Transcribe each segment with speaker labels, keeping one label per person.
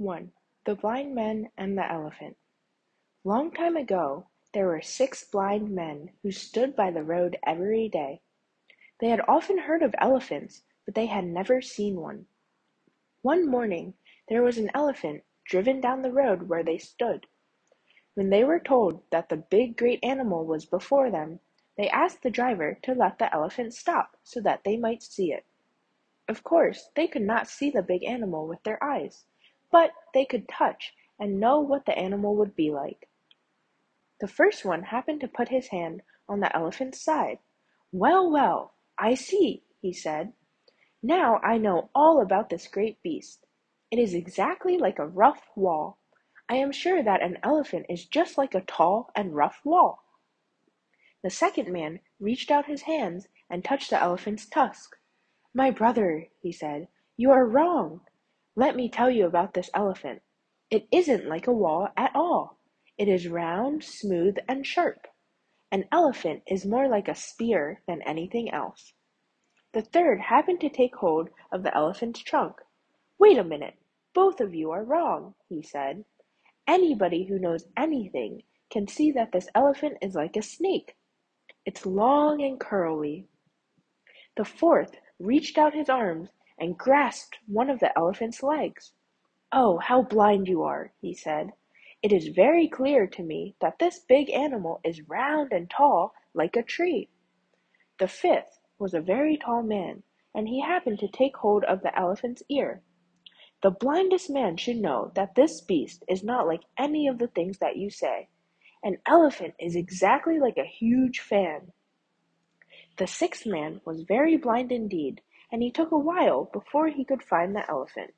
Speaker 1: 1. The Blind Men and the Elephant. Long time ago, there were 6 blind men who stood by the road every day. They had often heard of elephants, but they had never seen one. One morning, there was an elephant driven down the road where they stood. When they were told that the big great animal was before them, they asked the driver to let the elephant stop so that they might see it. Of course, they could not see the big animal with their eyes, but they could touch and know what the animal would be like. The first one happened to put his hand on the elephant's side. "Well, well, I see," he said. "Now I know all about this great beast. It is exactly like a rough wall. I am sure that an elephant is just like a tall and rough wall." The second man reached out his hands and touched the elephant's tusk. "My brother," he said, "you are wrong. Let me tell you about this elephant. It isn't like a wall at all. It is round, smooth, and sharp. An elephant is more like a spear than anything else." The third happened to take hold of the elephant's trunk. "Wait a minute. Both of you are wrong," he said. "Anybody who knows anything can see that this elephant is like a snake. It's long and curly." The fourth reached out his arms and grasped one of the elephant's legs. "Oh, how blind you are," he said. "It is very clear to me that this big animal is round and tall like a tree." The fifth was a very tall man, and he happened to take hold of the elephant's ear. "The blindest man should know that this beast is not like any of the things that you say. An elephant is exactly like a huge fan." The sixth man was very blind indeed, and he took a while before he could find the elephant.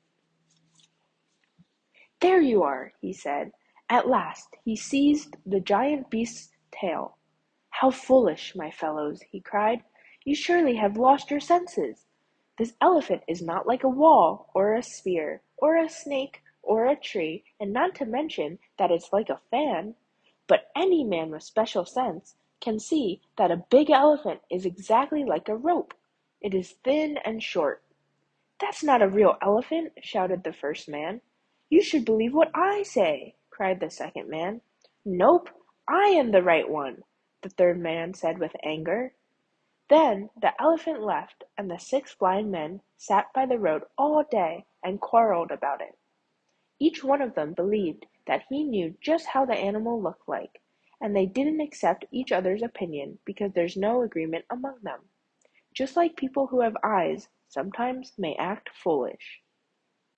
Speaker 1: "There you are," he said. At last he seized the giant beast's tail. "How foolish, my fellows," he cried. "You surely have lost your senses. This elephant is not like a wall, or a spear, or a snake, or a tree, and not to mention that it's like a fan. But any man with special sense can see that a big elephant is exactly like a rope. It is thin and short." "That's not a real elephant," shouted the first man. "You should believe what I say," cried the second man. "Nope, I am the right one," the third man said with anger. Then the elephant left, and the 6 blind men sat by the road all day and quarreled about it. Each one of them believed that he knew just how the animal looked like, and they didn't accept each other's opinion because there's no agreement among them. Just like people who have eyes sometimes may act foolish.